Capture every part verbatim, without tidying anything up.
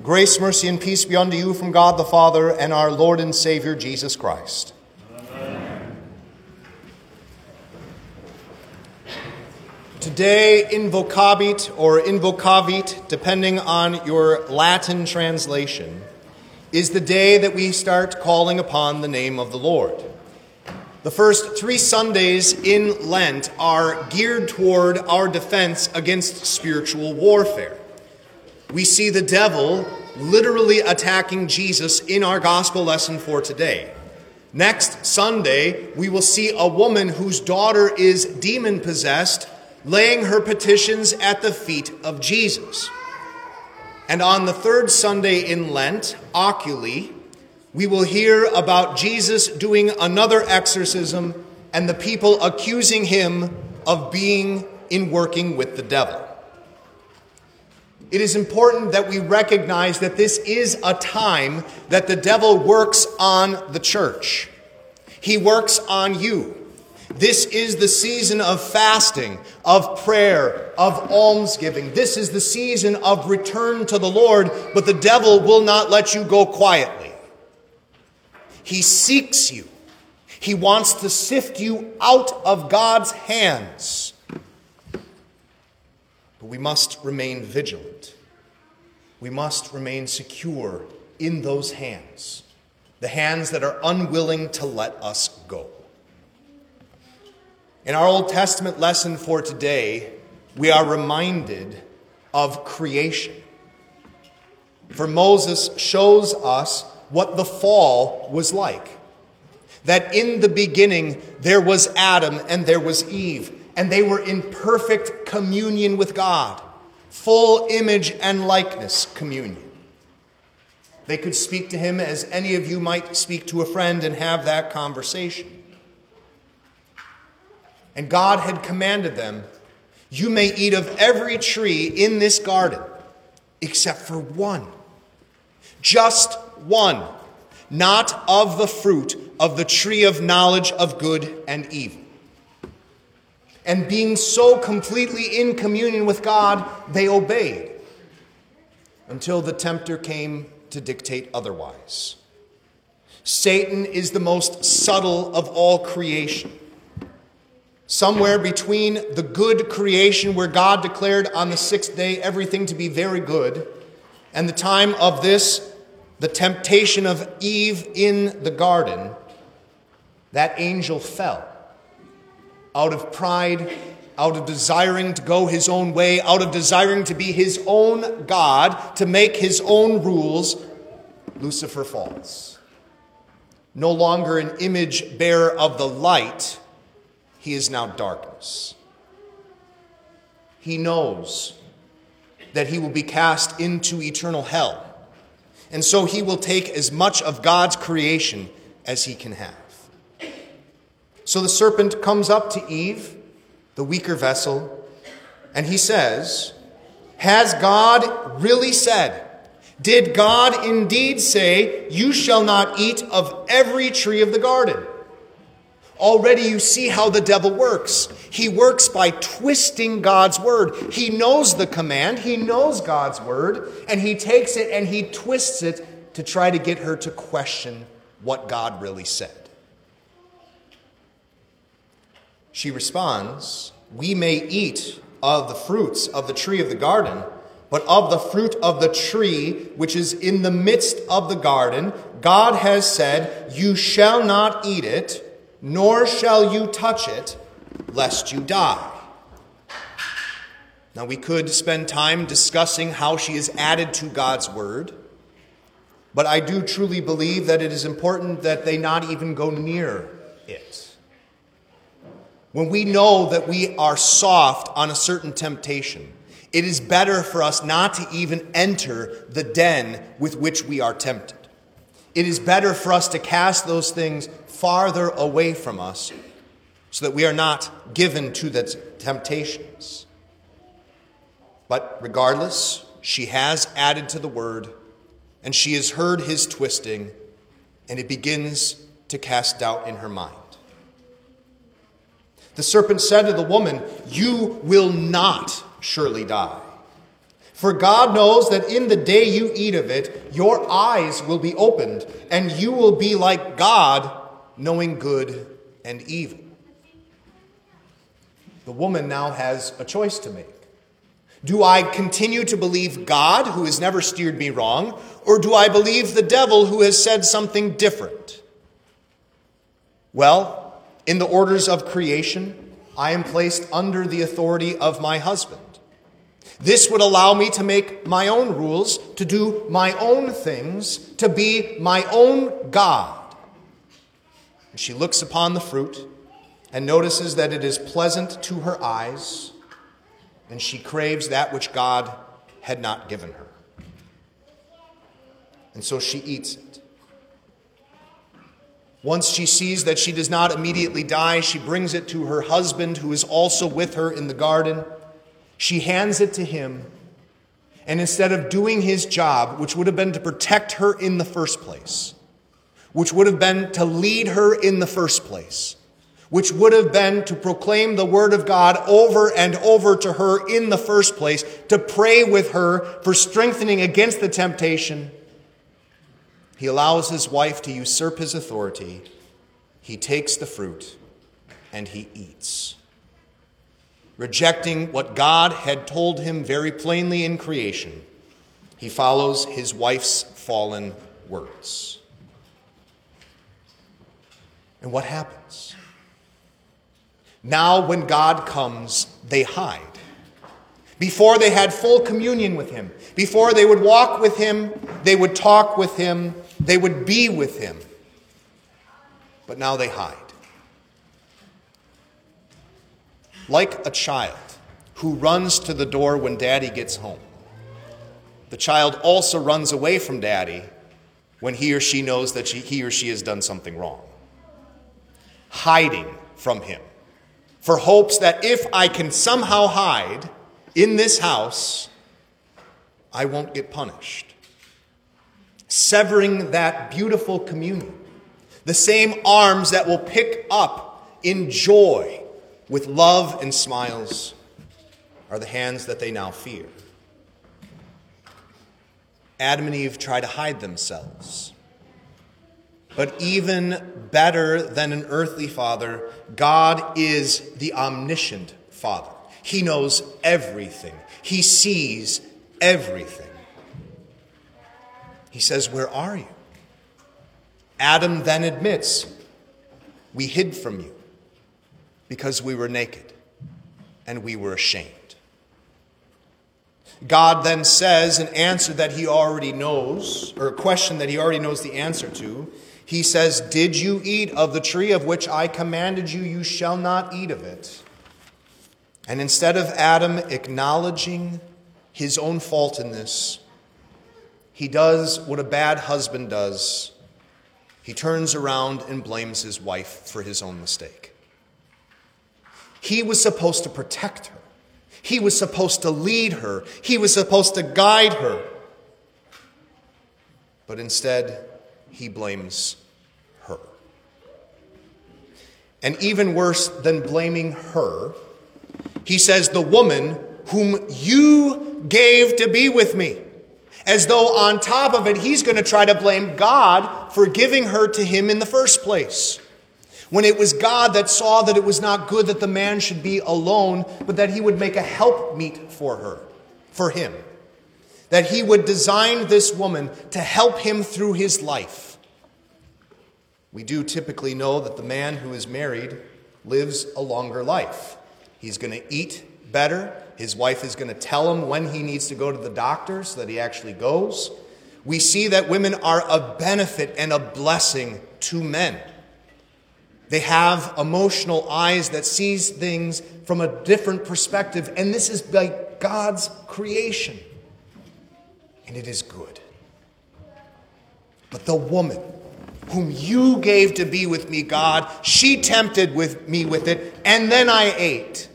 Grace, mercy, and peace be unto you from God the Father and our Lord and Savior, Jesus Christ. Amen. Today, invocabit or invocavit, depending on your Latin translation, is the day that we start calling upon the name of the Lord. The first three Sundays in Lent are geared toward our defense against spiritual warfare. We see the devil literally attacking Jesus in our gospel lesson for today. Next Sunday, we will see a woman whose daughter is demon-possessed laying her petitions at the feet of Jesus. And on the third Sunday in Lent, oculi, we will hear about Jesus doing another exorcism and the people accusing him of being in working with the devil. It is important that we recognize that this is a time that the devil works on the church. He works on you. This is the season of fasting, of prayer, of almsgiving. This is the season of return to the Lord, but the devil will not let you go quietly. He seeks you. He wants to sift you out of God's hands. But we must remain vigilant. We must remain secure in those hands, the hands that are unwilling to let us go. In our Old Testament lesson for today, we are reminded of creation. For Moses shows us what the fall was like. That in the beginning there was Adam and there was Eve, and they were in perfect communion with God, full image and likeness communion. They could speak to him as any of you might speak to a friend and have that conversation. And God had commanded them, you may eat of every tree in this garden, except for one. Just one. Not of the fruit of the tree of knowledge of good and evil. And being so completely in communion with God, they obeyed until the tempter came to dictate otherwise. Satan is the most subtle of all creation. Somewhere between the good creation where God declared on the sixth day everything to be very good, and the time of this, the temptation of Eve in the garden, that angel fell. Out of pride, out of desiring to go his own way, out of desiring to be his own God, to make his own rules, Lucifer falls. No longer an image bearer of the light, he is now darkness. He knows that he will be cast into eternal hell. And so he will take as much of God's creation as he can have. So the serpent comes up to Eve, the weaker vessel, and he says, has God really said? Did God indeed say, you shall not eat of every tree of the garden? Already you see how the devil works. He works by twisting God's word. He knows the command, he knows God's word, and he takes it and he twists it to try to get her to question what God really said. She responds, we may eat of the fruits of the tree of the garden, but of the fruit of the tree which is in the midst of the garden, God has said, you shall not eat it, nor shall you touch it, lest you die. Now we could spend time discussing how she is added to God's word, but I do truly believe that it is important that they not even go near it. When we know that we are soft on a certain temptation, it is better for us not to even enter the den with which we are tempted. It is better for us to cast those things farther away from us so that we are not given to the temptations. But regardless, she has added to the word, and she has heard his twisting, and it begins to cast doubt in her mind. The serpent said to the woman, you will not surely die. For God knows that in the day you eat of it, your eyes will be opened, and you will be like God, knowing good and evil. The woman now has a choice to make. Do I continue to believe God, who has never steered me wrong, or do I believe the devil, who has said something different? Well, in the orders of creation, I am placed under the authority of my husband. This would allow me to make my own rules, to do my own things, to be my own God. And she looks upon the fruit and notices that it is pleasant to her eyes, and she craves that which God had not given her. And so she eats it. Once she sees that she does not immediately die, she brings it to her husband, who is also with her in the garden. She hands it to him, and instead of doing his job, which would have been to protect her in the first place, which would have been to lead her in the first place, which would have been to proclaim the word of God over and over to her in the first place, to pray with her for strengthening against the temptation, he allows his wife to usurp his authority. He takes the fruit and he eats. Rejecting what God had told him very plainly in creation, he follows his wife's fallen words. And what happens? Now when God comes, they hide. Before they had full communion with him, before they would walk with him, they would talk with him, they would be with him. But now they hide. Like a child who runs to the door when daddy gets home, the child also runs away from daddy when he or she knows that she, he or she has done something wrong. Hiding from him for hopes that if I can somehow hide in this house, I won't get punished. Severing that beautiful communion, the same arms that will pick up in joy with love and smiles, are the hands that they now fear. Adam and Eve try to hide themselves. But even better than an earthly father, God is the omniscient Father. He knows everything. He sees everything. He says, "Where are you?" Adam then admits, "We hid from you because we were naked and we were ashamed." God then says an answer that he already knows, or a question that he already knows the answer to. He says, "Did you eat of the tree of which I commanded you? You shall not eat of it." And instead of Adam acknowledging his own fault in this, he does what a bad husband does. He turns around and blames his wife for his own mistake. He was supposed to protect her. He was supposed to lead her. He was supposed to guide her. But instead, he blames her. And even worse than blaming her, he says, "The woman whom you gave to be with me." As though on top of it, he's going to try to blame God for giving her to him in the first place. When it was God that saw that it was not good that the man should be alone, but that he would make a helpmeet for her, for him. That he would design this woman to help him through his life. We do typically know that the man who is married lives a longer life. He's going to eat better. His wife is going to tell him when he needs to go to the doctor so that he actually goes. We see that women are a benefit and a blessing to men. They have emotional eyes that sees things from a different perspective, and this is like God's creation. And it is good. But the woman whom you gave to be with me, God, she tempted with me with it, and then I ate.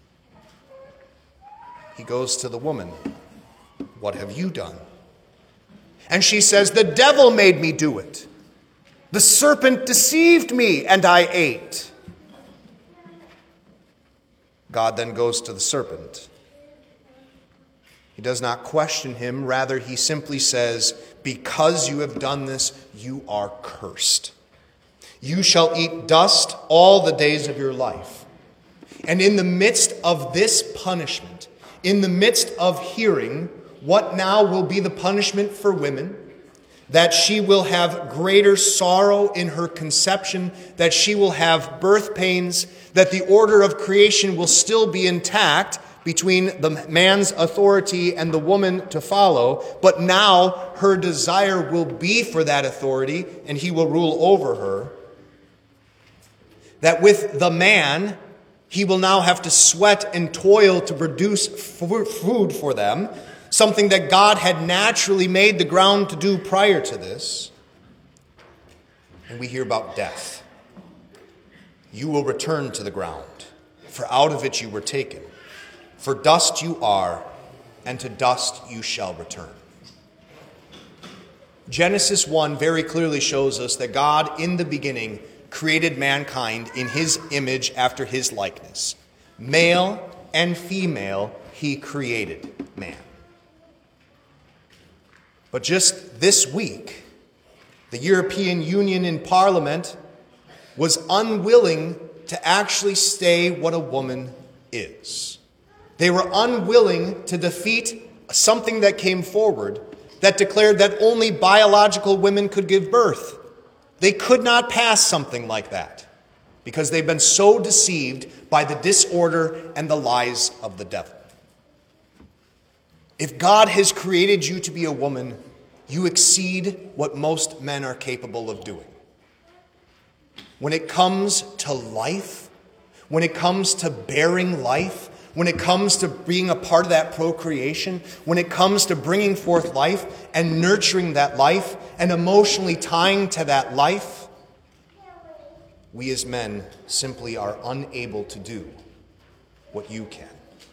He goes to the woman, "What have you done?" And she says, "The devil made me do it. The serpent deceived me, and I ate." God then goes to the serpent. He does not question him. Rather, he simply says, because you have done this, you are cursed. You shall eat dust all the days of your life. And in the midst of this punishment, in the midst of hearing what now will be the punishment for women, that she will have greater sorrow in her conception, that she will have birth pains, that the order of creation will still be intact between the man's authority and the woman to follow, but now her desire will be for that authority, and he will rule over her. That with the man, he will now have to sweat and toil to produce food for them, something that God had naturally made the ground to do prior to this. And we hear about death. You will return to the ground, for out of it you were taken. For dust you are, and to dust you shall return. Genesis one very clearly shows us that God, in the beginning, created mankind in his image after his likeness. Male and female, he created man. But just this week, the European Union in Parliament was unwilling to actually say what a woman is. They were unwilling to defeat something that came forward that declared that only biological women could give birth. They could not pass something like that because they've been so deceived by the disorder and the lies of the devil. If God has created you to be a woman, you exceed what most men are capable of doing. When it comes to life, when it comes to bearing life, when it comes to being a part of that procreation, when it comes to bringing forth life and nurturing that life and emotionally tying to that life, we as men simply are unable to do what you can.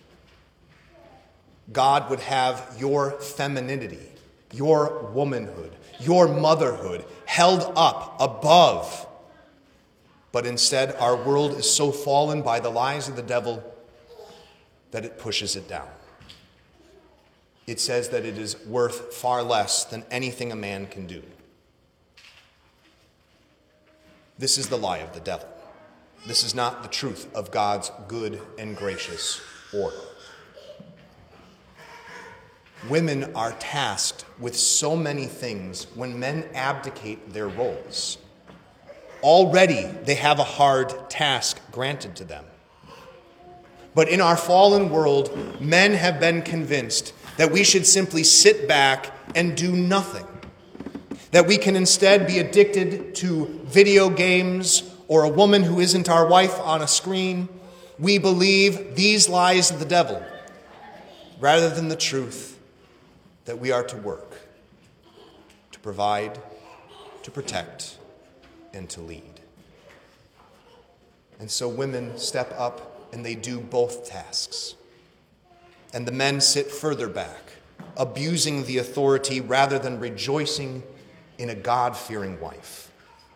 God would have your femininity, your womanhood, your motherhood held up above. But instead, our world is so fallen by the lies of the devil that it pushes it down. It says that it is worth far less than anything a man can do. This is the lie of the devil. This is not the truth of God's good and gracious order. Women are tasked with so many things when men abdicate their roles. Already they have a hard task granted to them. But in our fallen world, men have been convinced that we should simply sit back and do nothing. That we can instead be addicted to video games or a woman who isn't our wife on a screen. We believe these lies of the devil rather than the truth that we are to work, to provide, to protect, and to lead. And so women step up and they do both tasks. And the men sit further back, abusing the authority rather than rejoicing in a God-fearing wife.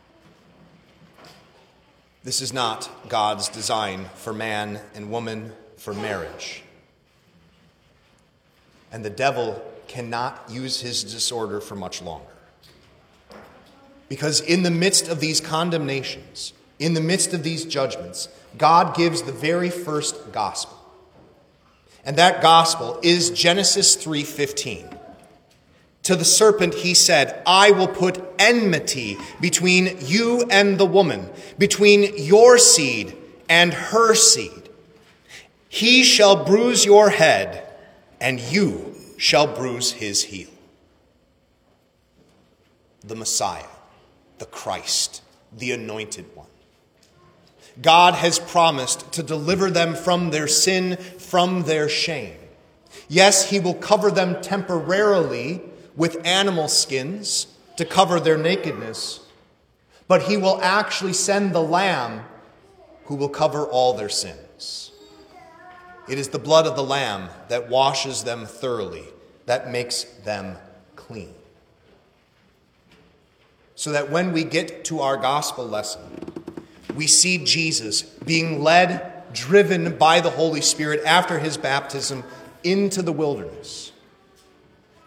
This is not God's design for man and woman for marriage. And the devil cannot use his disorder for much longer. Because in the midst of these condemnations, in the midst of these judgments, God gives the very first gospel. And that gospel is Genesis three fifteen. To the serpent he said, I will put enmity between you and the woman, between your seed and her seed. He shall bruise your head, and you shall bruise his heel. The Messiah, the Christ, the Anointed One. God has promised to deliver them from their sin, from their shame. Yes, he will cover them temporarily with animal skins to cover their nakedness, but he will actually send the Lamb who will cover all their sins. It is the blood of the Lamb that washes them thoroughly, that makes them clean. So that when we get to our gospel lesson, we see Jesus being led, driven by the Holy Spirit after his baptism into the wilderness.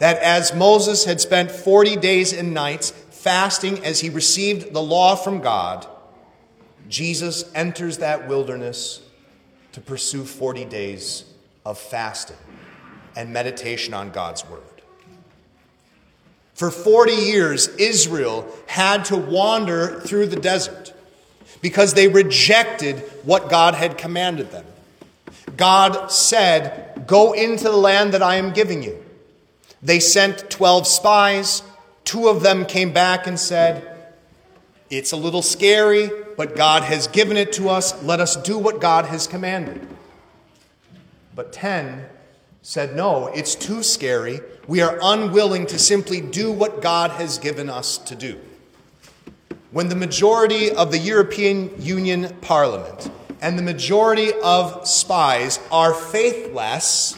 that as Moses had spent forty days and nights fasting as he received the law from God, Jesus enters that wilderness to pursue forty days of fasting and meditation on God's word. For forty years, Israel had to wander through the desert because they rejected what God had commanded them. God said, "Go into the land that I am giving you." They sent twelve spies. Two of them came back and said, "It's a little scary, but God has given it to us. Let us do what God has commanded." But ten said, "No, it's too scary. We are unwilling to simply do what God has given us to do." When the majority of the European Union Parliament and the majority of spies are faithless,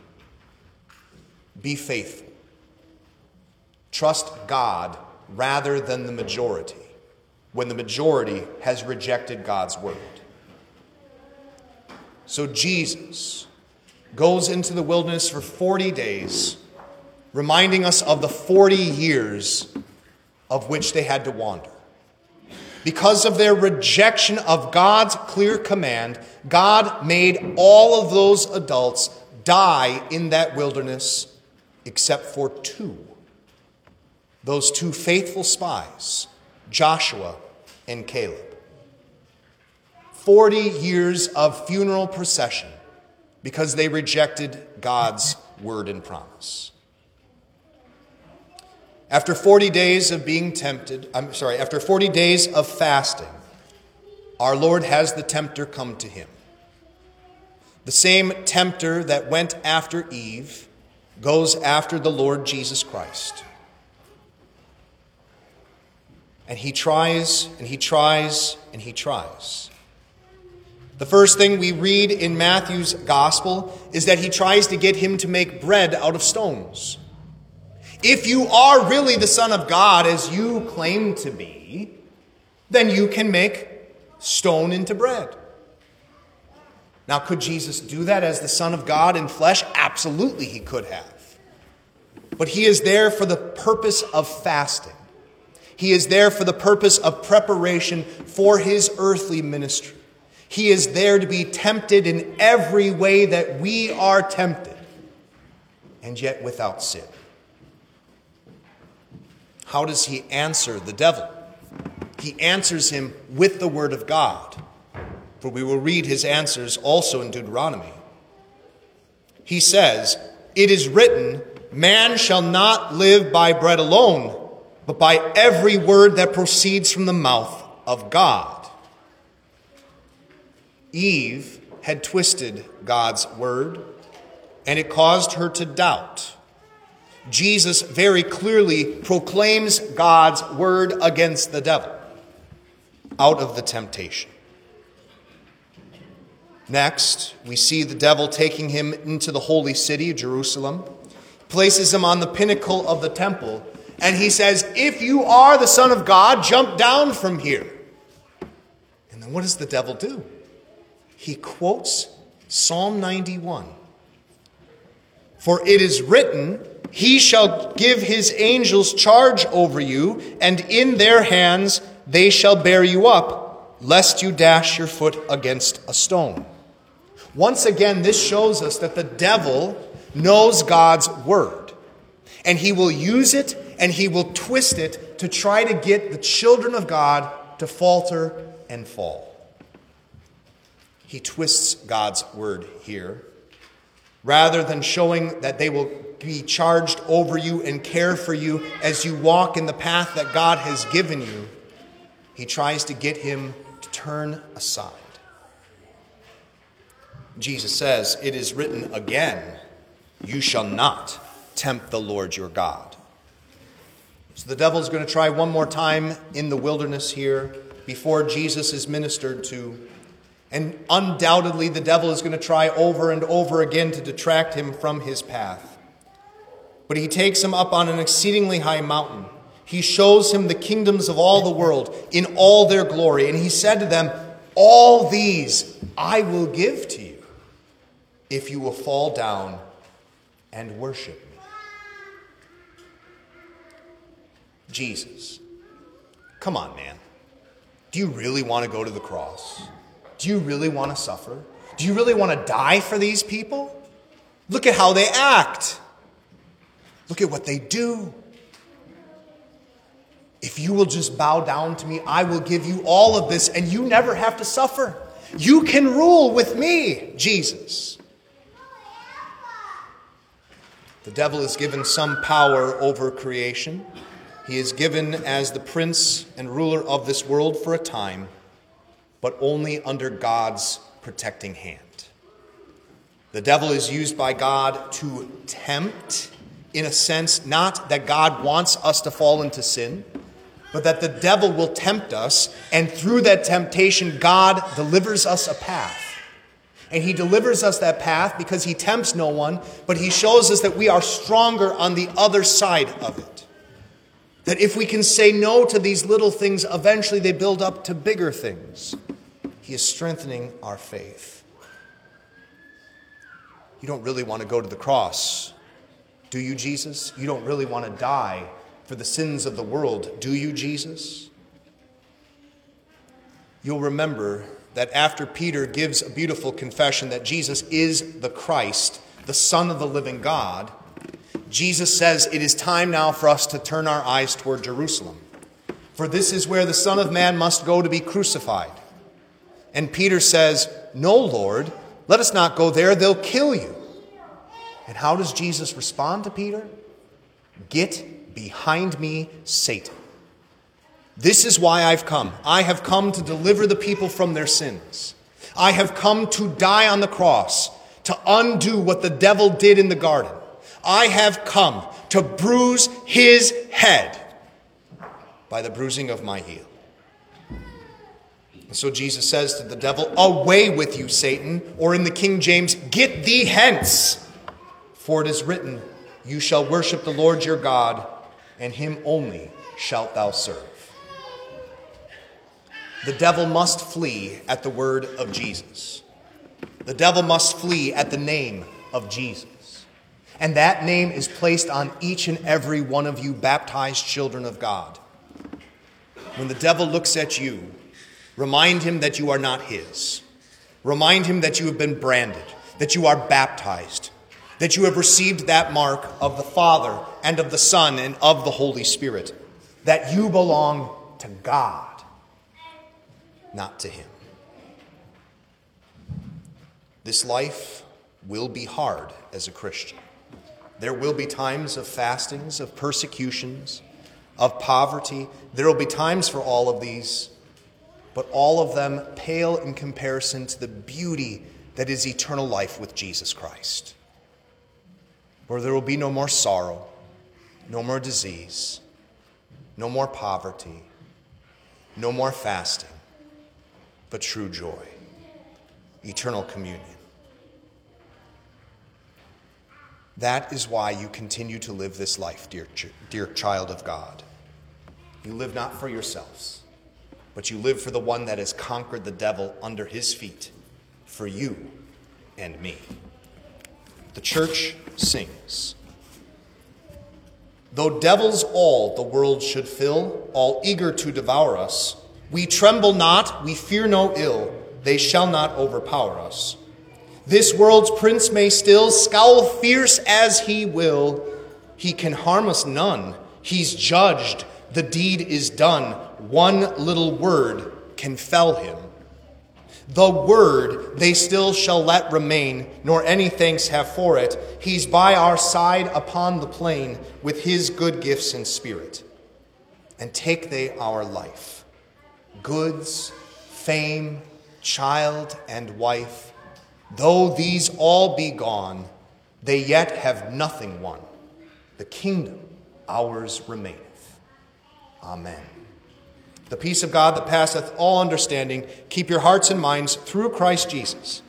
be faithful. Trust God rather than the majority when the majority has rejected God's word. So Jesus goes into the wilderness for forty days, reminding us of the forty years of which they had to wander. Because of their rejection of God's clear command, God made all of those adults die in that wilderness except for two. Those two faithful spies, Joshua and Caleb. Forty years of funeral procession because they rejected God's word and promise. After forty days of being tempted, I'm sorry, after forty days of fasting, our Lord has the tempter come to him. The same tempter that went after Eve goes after the Lord Jesus Christ. And he tries, and he tries, and he tries. The first thing we read in Matthew's gospel is that he tries to get him to make bread out of stones. If you are really the Son of God, as you claim to be, then you can make stone into bread. Now, could Jesus do that as the Son of God in flesh? Absolutely, he could have. But he is there for the purpose of fasting. He is there for the purpose of preparation for his earthly ministry. He is there to be tempted in every way that we are tempted, and yet without sin. How does he answer the devil? He answers him with the word of God. For we will read his answers also in Deuteronomy. He says, "It is written, man shall not live by bread alone, but by every word that proceeds from the mouth of God." Eve had twisted God's word, and it caused her to doubt. Jesus very clearly proclaims God's word against the devil out of the temptation. Next, we see the devil taking him into the holy city, Jerusalem, places him on the pinnacle of the temple, and he says, "If you are the Son of God, jump down from here." And then what does the devil do? He quotes Psalm ninety-one. "For it is written, he shall give his angels charge over you, and in their hands they shall bear you up, lest you dash your foot against a stone." Once again, this shows us that the devil knows God's word, and he will use it and he will twist it to try to get the children of God to falter and fall. He twists God's word here. Rather than showing that they will be charged over you and care for you as you walk in the path that God has given you, he tries to get him to turn aside. Jesus says, "It is written again, you shall not tempt the Lord your God." So the devil's going to try one more time in the wilderness here before Jesus is ministered to. And undoubtedly, the devil is going to try over and over again to detract him from his path. But he takes him up on an exceedingly high mountain. He shows him the kingdoms of all the world in all their glory. And he said to them, "All these I will give to you if you will fall down and worship me." Jesus. Come on, man. Do you really want to go to the cross? Do you really want to suffer? Do you really want to die for these people? Look at how they act. Look at what they do. If you will just bow down to me, I will give you all of this, and you never have to suffer. You can rule with me, Jesus. The devil is given some power over creation. He is given as the prince and ruler of this world for a time, but only under God's protecting hand. The devil is used by God to tempt, in a sense, not that God wants us to fall into sin, but that the devil will tempt us, and through that temptation, God delivers us a path. And he delivers us that path because he tempts no one, but he shows us that we are stronger on the other side of it. That if we can say no to these little things, eventually they build up to bigger things. He is strengthening our faith. You don't really want to go to the cross, do you, Jesus? You don't really want to die for the sins of the world, do you, Jesus? You'll remember that after Peter gives a beautiful confession that Jesus is the Christ, the Son of the living God, Jesus says it is time now for us to turn our eyes toward Jerusalem. For this is where the Son of Man must go to be crucified. And Peter says, "No, Lord, let us not go there. They'll kill you." And how does Jesus respond to Peter? "Get behind me, Satan. This is why I've come. I have come to deliver the people from their sins. I have come to die on the cross, to undo what the devil did in the garden. I have come to bruise his head by the bruising of my heel." And so Jesus says to the devil, "Away with you, Satan," or in the King James, "Get thee hence. For it is written, you shall worship the Lord your God, and him only shalt thou serve." The devil must flee at the word of Jesus. The devil must flee at the name of Jesus. And that name is placed on each and every one of you baptized children of God. When the devil looks at you, remind him that you are not his. Remind him that you have been branded, that you are baptized, that you have received that mark of the Father and of the Son and of the Holy Spirit, that you belong to God, not to him. This life will be hard as a Christian. There will be times of fastings, of persecutions, of poverty. There will be times for all of these, but all of them pale in comparison to the beauty that is eternal life with Jesus Christ, where there will be no more sorrow, no more disease, no more poverty, no more fasting, but true joy, eternal communion. That is why you continue to live this life, dear, dear child of God. You live not for yourselves, but you live for the one that has conquered the devil under his feet, for you and me. The church sings. Though devils all the world should fill, all eager to devour us, we tremble not, we fear no ill, they shall not overpower us. This world's prince may still scowl fierce as he will, he can harm us none, he's judged, the deed is done, one little word can fell him. The word they still shall let remain, nor any thanks have for it. He's by our side upon the plain with his good gifts and spirit. And take they our life, goods, fame, child, and wife, though these all be gone, they yet have nothing won. The kingdom ours remaineth. Amen. The peace of God that passeth all understanding, keep your hearts and minds through Christ Jesus.